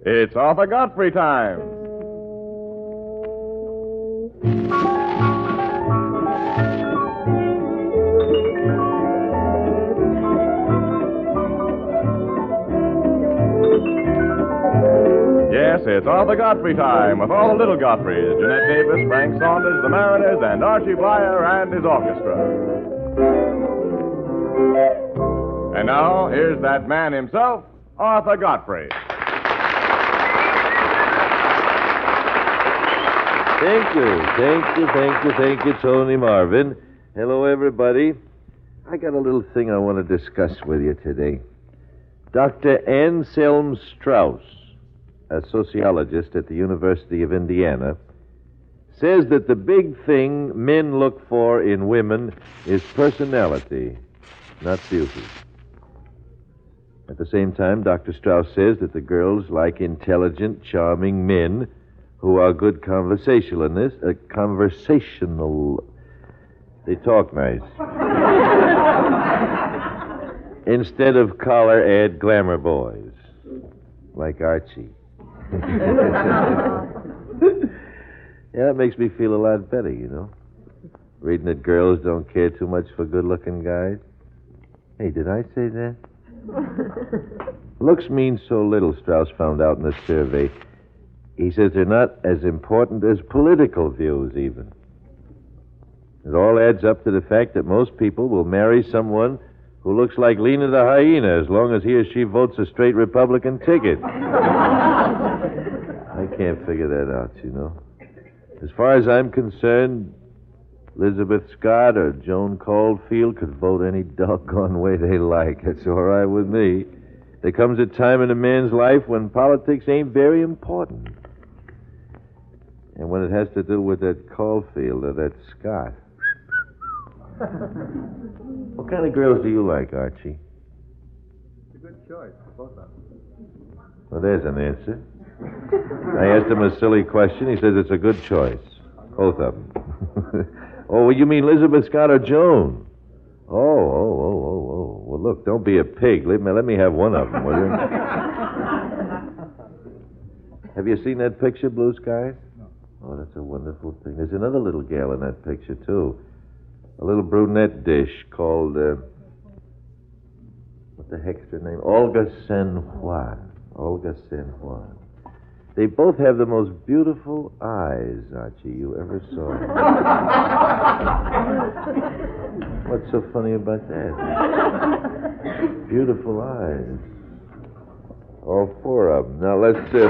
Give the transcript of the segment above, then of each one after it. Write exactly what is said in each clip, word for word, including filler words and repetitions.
It's Arthur Godfrey time. Yes, it's Arthur Godfrey time with all the little Godfreys, Jeanette Davis, Frank Saunders, the Mariners, and Archie Blyer and his orchestra. And now, here's that man himself, Arthur Godfrey. Thank you, thank you, thank you, thank you, Tony Marvin. Hello, everybody. I got a little thing I want to discuss with you today. Doctor Anselm Strauss, a sociologist at the University of Indiana, says that the big thing men look for in women is personality, not beauty. At the same time, Doctor Strauss says that the girls like intelligent, charming men who are good conversationalists, uh, conversational. They talk nice. Instead of collar-ad glamour boys, like Archie. Yeah, it makes me feel a lot better, you know. Reading that girls don't care too much for good-looking guys. Hey, did I say that? Looks mean so little, Strauss found out in a survey. He says they're not as important as political views, even. It all adds up to the fact that most people will marry someone who looks like Lena the hyena as long as he or she votes a straight Republican ticket. I can't figure that out, you know. As far as I'm concerned, Elizabeth Scott or Joan Caulfield could vote any doggone way they like. That's all right with me. There comes a time in a man's life when politics ain't very important. And when it has to do with that Caulfield or that Scott. What kind of girls do you like, Archie? It's a good choice, both of them. Well, there's an answer. I asked him a silly question. He says it's a good choice. Both of them. Oh, well, you mean Elizabeth Scott or Joan? Oh, oh, oh, oh, oh. Well, look, don't be a pig. Let me, let me have one of them, will you? Have you seen that picture, Blue Skies? No. Oh, that's a wonderful thing. There's another little gal in that picture, too. A little brunette dish called, uh, what the heck's her name? Olga San Juan. Olga San Juan. They both have the most beautiful eyes, Archie, you ever saw. What's so funny about that? Beautiful eyes. All four of them. Now, let's, uh,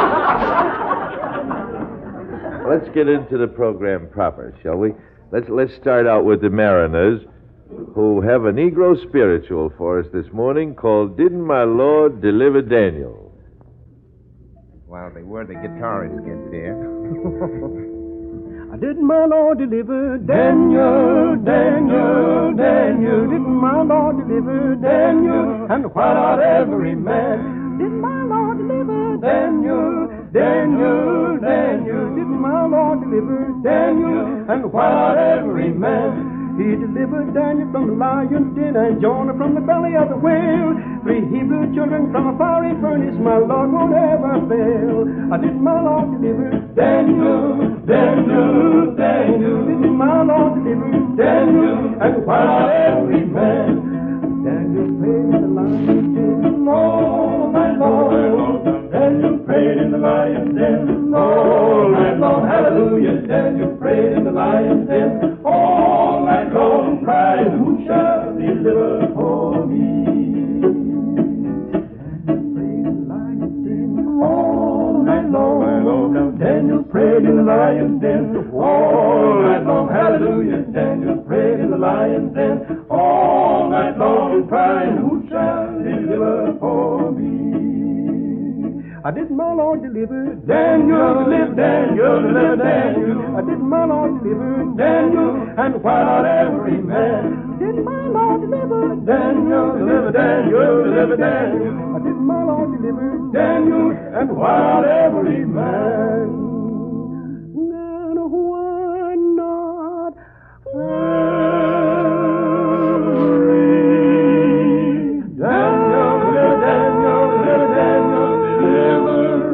let's get into the program proper, shall we? Let's, let's start out with the Mariners, who have a Negro spiritual for us this morning called Didn't My Lord Deliver Daniel? While they were the guitarists get there. Didn't my Lord deliver Daniel, Daniel, Daniel? Didn't my Lord deliver Daniel? And why not every man? Didn't my Lord deliver Daniel, Daniel, Daniel? Didn't my Lord deliver Daniel? And why not every man? He delivered Daniel from the lion's den and Jonah from the belly of the whale. Three Hebrew children from a fiery furnace, my Lord won't ever fail. I did my Lord deliver Daniel, Daniel, Daniel. Did my Lord deliver Daniel, and why not every man? Daniel prayed in the lion's den all night long. Daniel prayed in the lion's den all night long. Hallelujah. Daniel prayed in the lion's den all night long, crying, who shall deliver for me? Prayed in the lion's den all night long. Now Daniel prayed in the lion's den all night long. Hallelujah. Daniel prayed in the lion's den all night long, crying, who shall deliver for me? I did my Lord deliver Daniel, deliver Daniel, deliver Daniel. I did my Lord deliver Daniel, and why not every man? Did my Lord deliver Daniel, deliver Daniel, deliver Daniel. I did my Lord deliver Daniel, and why not every man? And why not every Daniel, deliver Daniel, deliver Daniel.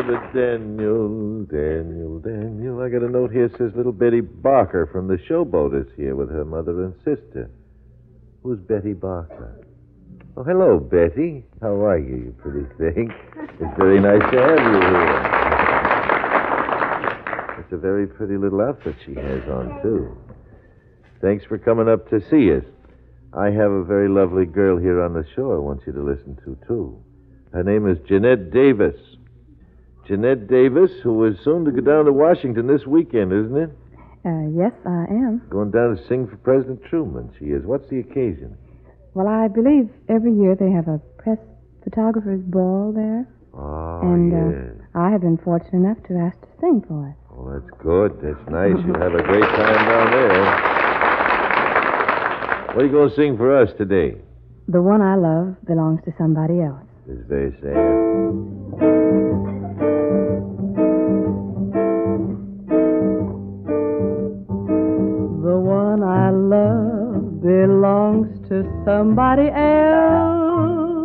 David, Daniel, Daniel, Daniel. I got a note here that says little Betty Barker from the Showboat is here with her mother and sister. Who's Betty Barker? Oh, hello, Betty. How are you, you pretty thing? It's very nice to have you here. It's a very pretty little outfit she has on, too. Thanks for coming up to see us. I have a very lovely girl here on the show I want you to listen to, too. Her name is Jeanette Davis. Jeanette Davis, who is soon to go down to Washington this weekend, isn't it? Uh, yes, I am. Going down to sing for President Truman, she is. What's the occasion? Well, I believe every year they have a press photographer's ball there. Oh, and yes. uh, I have been fortunate enough to ask to sing for it. Oh, that's good. That's nice. You'll have a great time down there. What are you going to sing for us today? The One I Love Belongs to Somebody Else. It's very sad. The one I love belongs to somebody else.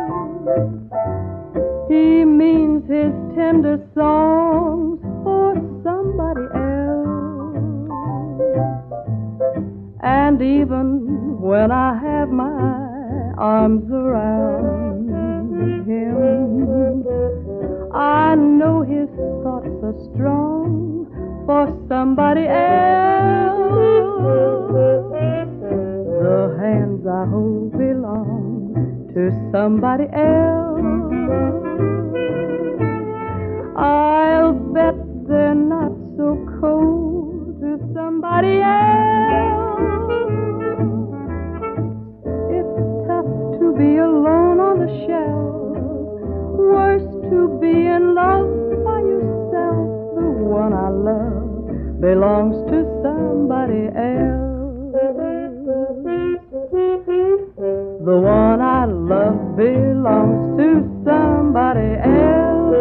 He means his tender songs for somebody else. And even when I have my arms around him, I know his thoughts are strong for somebody else. The hands I hold belong to somebody else. I'll bet they're not so cold to somebody else. It's tough to be alone on the shelf, worse to be in love by yourself. The one I love belongs to somebody else. The one I love belongs to somebody else.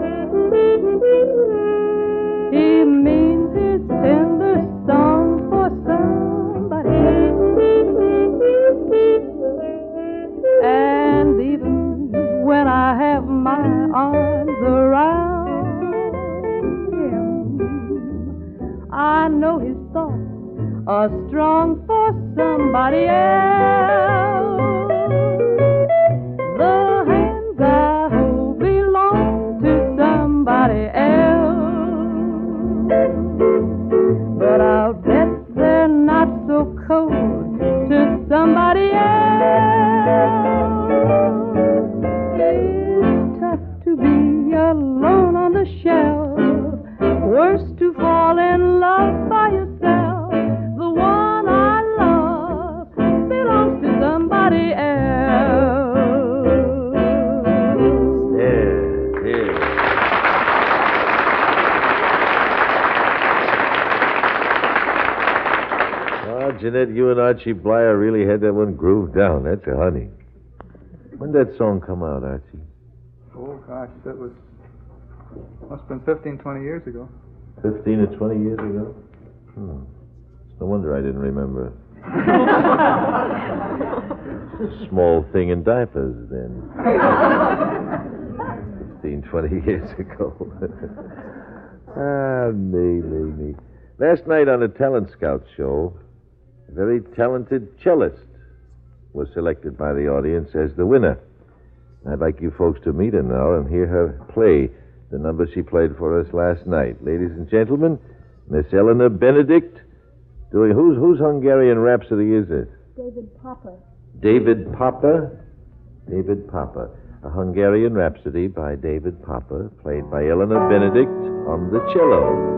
He means his tender songs for somebody else. And even when I have my arms around him, I know his thoughts are strong for somebody else. The hands I hold belong to somebody else. But I'll bet they're not so cold to somebody else. It's tough to be alone on the shelf, worse to fall in love by yourself. The one I love belongs to somebody else. Yeah, yeah. Oh, Jeanette, you and Archie Blyer really had that one grooved down. That's a honey. When did that song come out, Archie? Oh, gosh, that was... must have been fifteen, twenty years ago. Fifteen or twenty years ago? Hmm. No wonder I didn't remember. Small thing in diapers, then. Fifteen, twenty years ago. Ah, me, me, me. Last night on the Talent Scout show, a very talented cellist was selected by the audience as the winner. I'd like you folks to meet her now and hear her play the number she played for us last night. Ladies and gentlemen, Miss Eleanor Benedict, doing whose whose Hungarian Rhapsody is it? David Popper. David Popper. David Popper. A Hungarian Rhapsody by David Popper, played by Eleanor Benedict on the cello.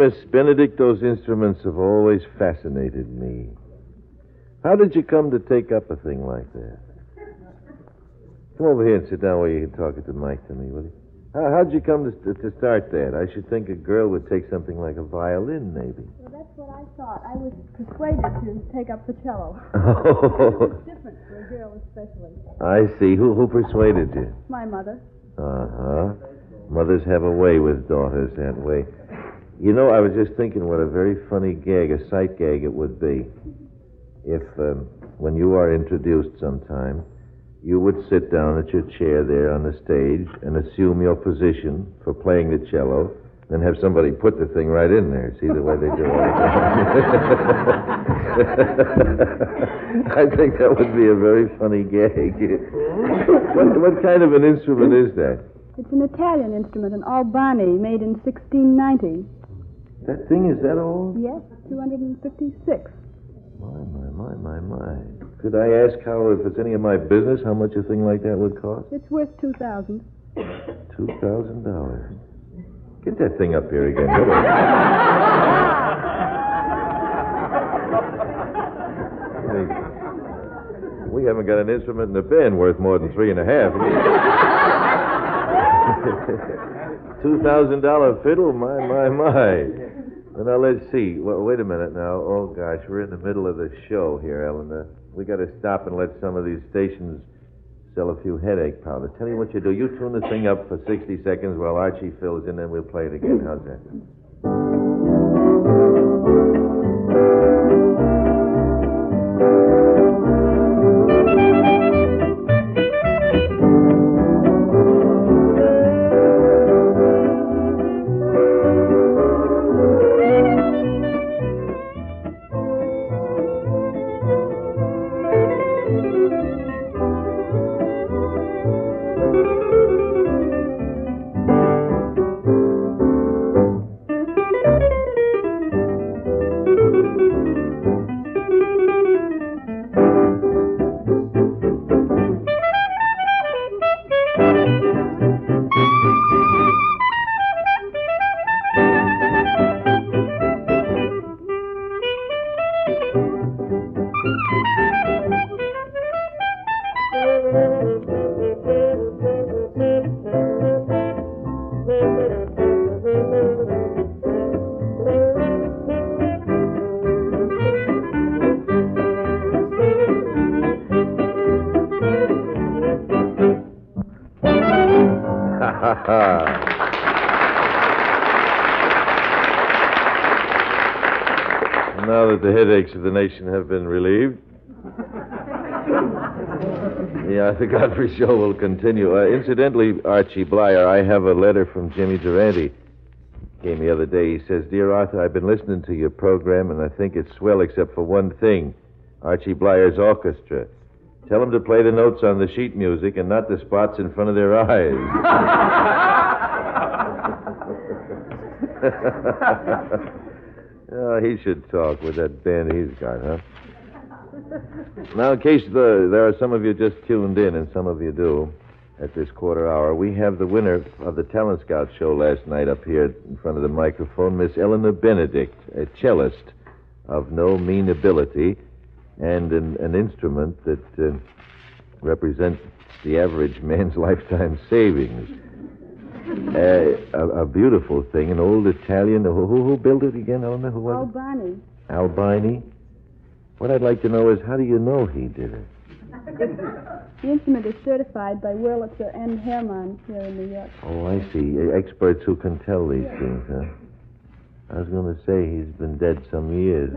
Miss Benedict, those instruments have always fascinated me. How did you come to take up a thing like that? Come over here and sit down where you can talk at the mic to me, will you? How, how'd you come to, to start that? I should think a girl would take something like a violin, maybe. Well, that's what I thought. I was persuaded to take up the cello. Oh, It's different for a girl especially. I see. Who, who persuaded you? My mother. Uh-huh. Mothers have a way with daughters that way. You know, I was just thinking what a very funny gag, a sight gag it would be if, um, when you are introduced sometime, you would sit down at your chair there on the stage and assume your position for playing the cello, then have somebody put the thing right in there. See the way they do it? I think that would be a very funny gag. what, what kind of an instrument is that? It's an Italian instrument, an Albani, made in sixteen ninety. That thing, is that old? Yes, two hundred fifty-six. My, my, my, my, my. Could I ask how, if it's any of my business, how much a thing like that would cost? It's worth two thousand. Two thousand dollars. Get that thing up here again. Get it. We haven't got an instrument in the band worth more than three and a half. Two thousand dollar fiddle? My, my, my. Well, now, let's see. Well, wait a minute now. Oh, gosh, we're in the middle of the show here, Eleanor. We got to stop and let some of these stations sell a few headache powder. Tell you what you do. You tune the thing up for sixty seconds while Archie fills in, then we'll play it again. How's that? Now that the headaches of the nation have been relieved, the Arthur Godfrey Show will continue. Uh, incidentally, Archie Blyer, I have a letter from Jimmy Durante. Came the other day. He says, "Dear Arthur, I've been listening to your program, and I think it's swell except for one thing. Archie Blyer's orchestra. Tell them to play the notes on the sheet music and not the spots in front of their eyes." Oh, he should talk with that band he's got, huh? Now, in case the, there are some of you just tuned in, and some of you do, at this quarter hour, we have the winner of the Talent Scout show last night up here in front of the microphone, Miss Eleanor Benedict, a cellist of no mean ability and an, an instrument that uh, represents the average man's lifetime savings. Uh, a, a beautiful thing, an old Italian. Who, who, who built it again, Eleanor? Who was Albani. it? Albani. What I'd like to know is, how do you know he did it? The instrument is certified by Wurlitzer and Hermann here in New York. Oh, I see. Experts who can tell these things, huh? I was going to say he's been dead some years.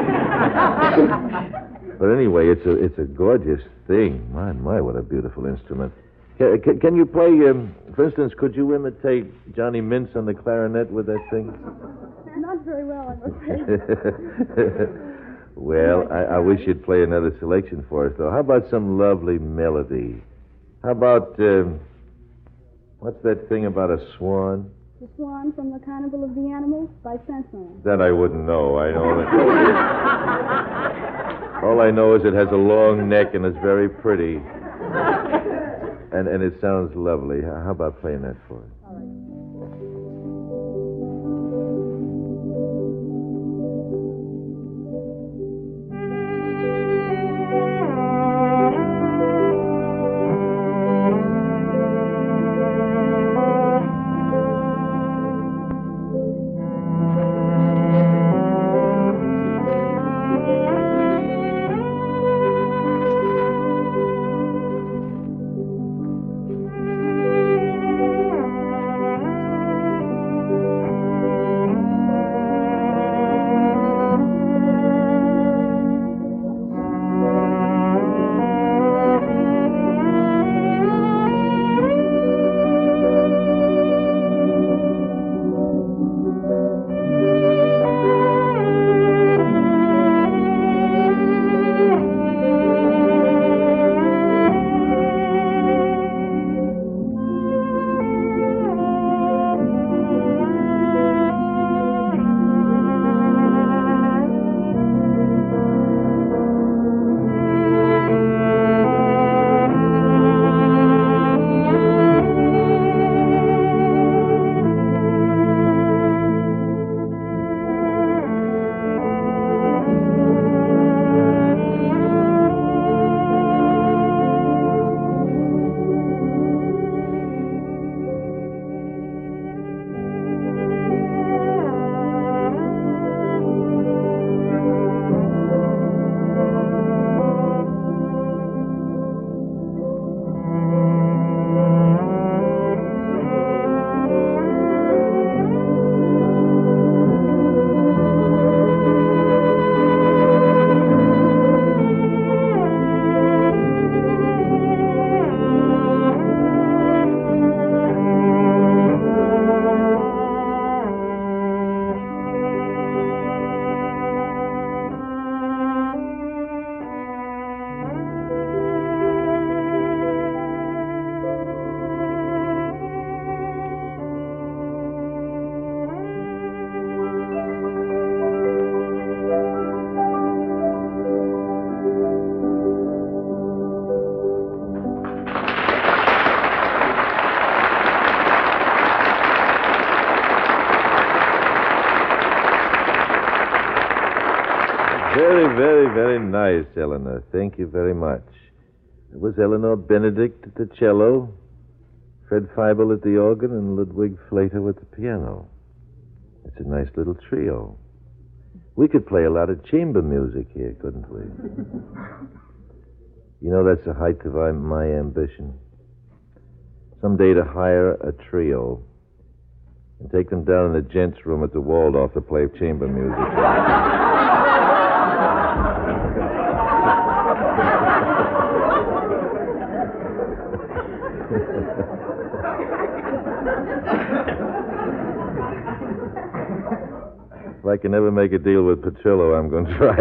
But anyway, it's a it's a gorgeous thing. My, my, what a beautiful instrument. Can, can, can you play, um, for instance, could you imitate Johnny Mintz on the clarinet with that thing? Not very well, I'm afraid. Well, I, I wish you'd play another selection for us, though. How about some lovely melody? How about, um, what's that thing about a swan? The Swan from the Carnival of the Animals by Saint-Saëns. That I wouldn't know. I know that. All I know is it has a long neck and it's very pretty. And and it sounds lovely. How about playing that for us? All right. Very, very, very nice, Eleanor. Thank you very much. It was Eleanor Benedict at the cello, Fred Feibel at the organ, and Ludwig Flater at the piano. It's a nice little trio. We could play a lot of chamber music here, couldn't we? You know, that's the height of my ambition. Someday to hire a trio and take them down in the gents' room at the Waldorf to play chamber music. If I can ever make a deal with Petrillo, I'm going to try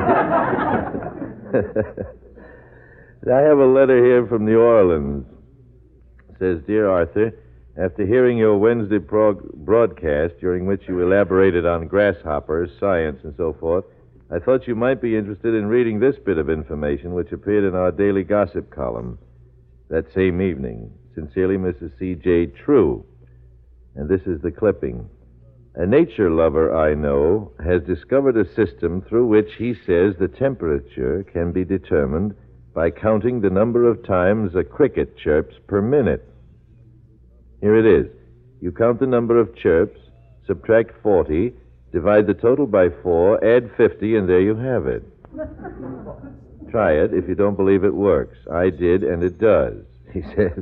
it. I have a letter here from New Orleans. It says, Dear Arthur, after hearing your Wednesday prog- broadcast, during which you elaborated on grasshoppers, science, and so forth, I thought you might be interested in reading this bit of information, which appeared in our daily gossip column that same evening. Sincerely, Missus C J True. And this is the clipping. A nature lover I know has discovered a system through which he says the temperature can be determined by counting the number of times a cricket chirps per minute. Here it is. You count the number of chirps, subtract forty, divide the total by four, add fifty, and there you have it. Try it if you don't believe it works. I did, and it does, he says.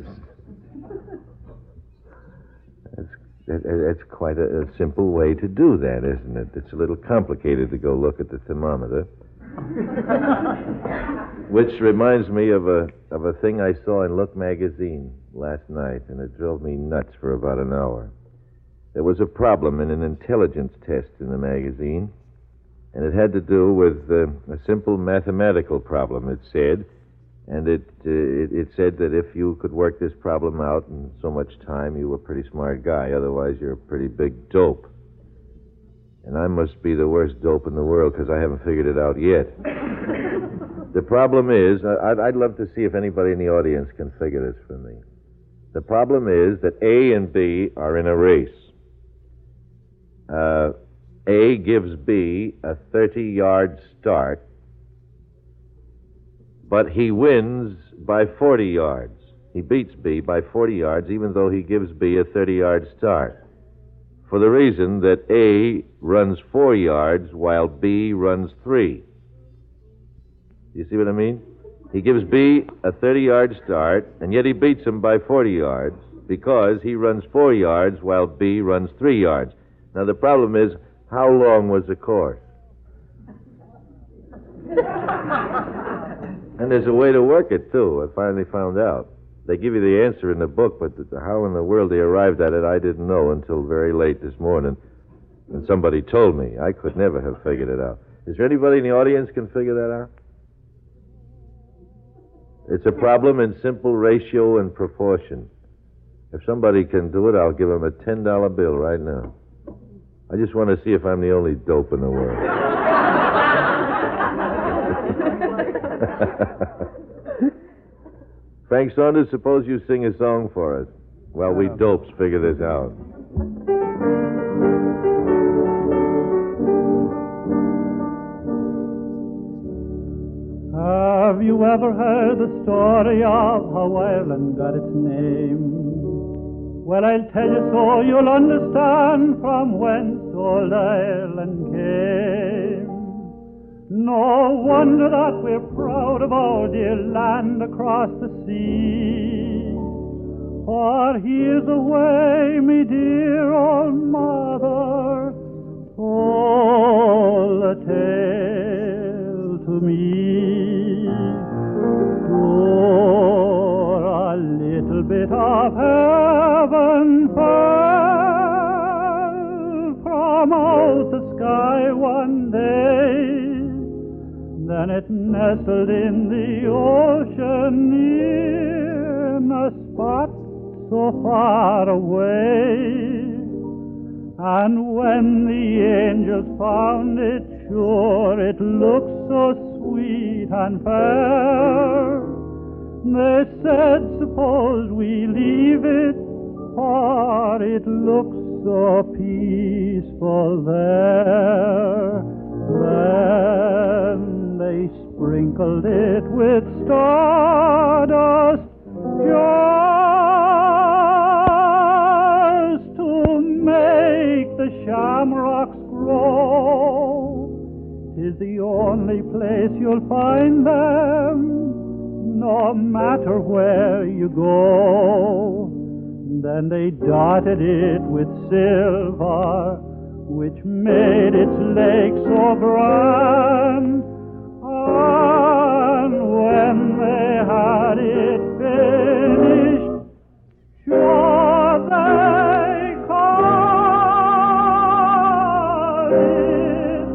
That's, that, that's quite a, a simple way to do that, isn't it? It's a little complicated to go look at the thermometer. Which reminds me of a of a thing I saw in Look magazine last night, and it drove me nuts for about an hour. There was a problem in an intelligence test in the magazine, and it had to do with uh, a simple mathematical problem, it said, and it, uh, it it said that if you could work this problem out in so much time, you were a pretty smart guy. Otherwise, you're a pretty big dope. And I must be the worst dope in the world because I haven't figured it out yet. The problem is, I'd, I'd love to see if anybody in the audience can figure this for me. The problem is that A and B are in a race. Uh, A gives B a thirty-yard start, but he wins by forty yards. He beats B by forty yards, even though he gives B a thirty-yard start, for the reason that A runs four yards while B runs three. You see what I mean? He gives B a thirty-yard start, and yet he beats him by forty yards because he runs four yards while B runs three yards. Now, the problem is, how long was the course? And there's a way to work it, too. I finally found out. They give you the answer in the book, but the, how in the world they arrived at it, I didn't know until very late this morning. And somebody told me. I could never have figured it out. Is there anybody in the audience can figure that out? It's a problem in simple ratio and proportion. If somebody can do it, I'll give them a ten dollar bill right now. I just want to see if I'm the only dope in the world. Frank Saunders, suppose you sing a song for us while we dopes figure this out. Have you ever heard the story of how Ireland got its name? Well, I'll tell you so you'll understand from whence old Ireland came. No wonder that we're proud of our dear land across the sea. For here's the way, me dear old mother told a tale to me. For a little bit of heaven fell from out the sky one day. Then it nestled in the ocean in a spot so far away. And when the angels found it, sure it looked so sweet and fair. They said, suppose we leave it, for it looks so peaceful there. There. filled it with stardust just to make the shamrocks grow. 'Tis the only place you'll find them, no matter where you go. Then they dotted it with silver, which made its lake so grand. And when they had it finished, sure they called it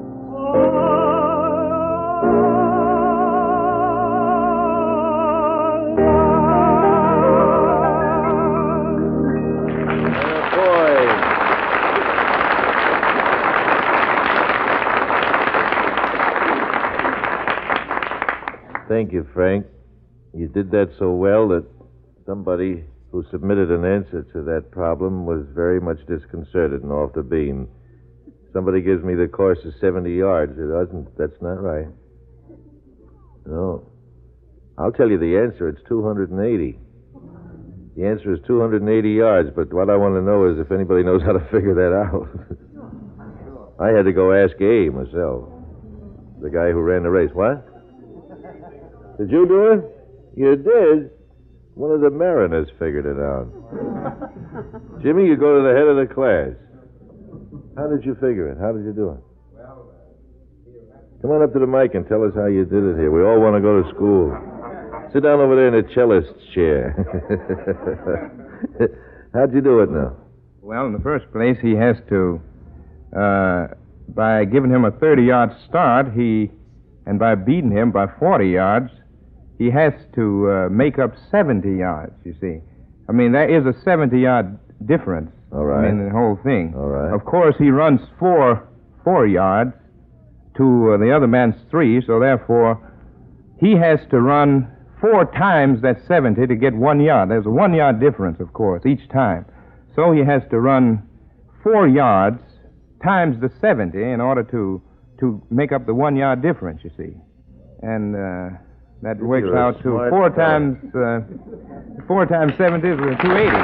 Thank you, Frank. You did that so well that somebody who submitted an answer to that problem was very much disconcerted and off the beam. Somebody gives me the course is seventy yards. It doesn't. That's not right. No. I'll tell you the answer. It's two hundred eighty. The answer is two hundred eighty yards, but what I want to know is if anybody knows how to figure that out. I had to go ask A myself, the guy who ran the race. What? Did you do it? You did? One of the mariners figured it out. Jimmy, you go to the head of the class. How did you figure it? How did you do it? Come on up to the mic and tell us how you did it here. We all want to go to school. Sit down over there in the cellist's chair. How'd you do it now? Well, in the first place, he has to, uh, by giving him a thirty-yard start, he, and by beating him by forty yards, he has to uh, make up seventy yards, you see. I mean, there is a seventy-yard difference. All right. In the whole thing. All right. Of course, he runs four, four yards to uh, the other man's three, so therefore, he has to run four times that seventy to get one yard. There's a one-yard difference, of course, each time. So he has to run four yards times the seventy in order to to make up the one-yard difference, you see. And uh, that works You're a out to smart four guy. times uh, four times seventy is two eighty.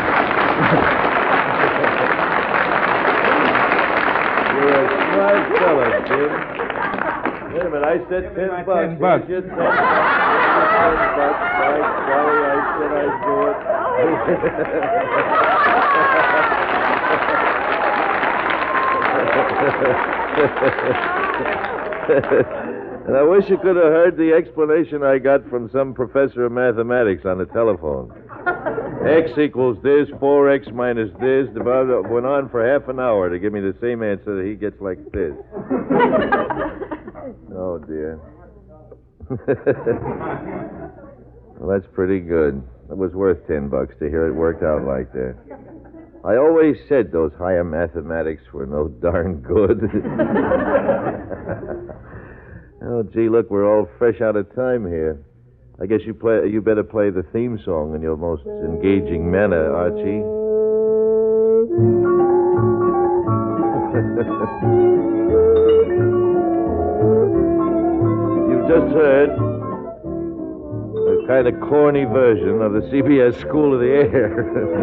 You're a smart fella, Jim. Wait a minute, I said ten my bucks. ten bucks. Here's your ten bucks. ten bucks. Right, sorry, I said I'd do it. And I wish you could have heard the explanation I got from some professor of mathematics on the telephone. X equals this, four x minus this. The brother went on for half an hour to give me the same answer that he gets like this. Oh, dear. Well, that's pretty good. It was worth ten bucks to hear it worked out like that. I always said those higher mathematics were no darn good. Oh, gee, look, we're all fresh out of time here. I guess you play. You better play the theme song in your most engaging manner, Archie. You've just heard a kind of corny version of the C B S School of the Air.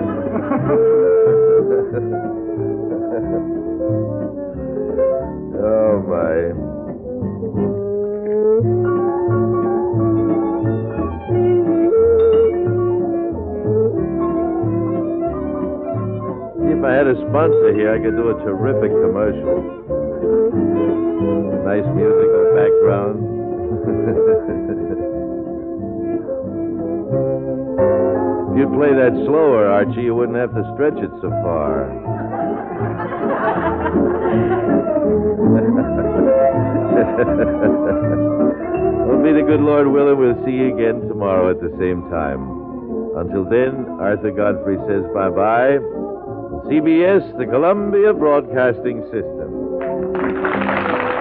Oh, my. If I had a sponsor here, I could do a terrific commercial. Nice musical background. If you'd play that slower, Archie, you wouldn't have to stretch it so far. Well, be the good Lord willing, we'll see you again tomorrow at the same time. Until then, Arthur Godfrey says bye-bye. C B S, the Columbia Broadcasting System.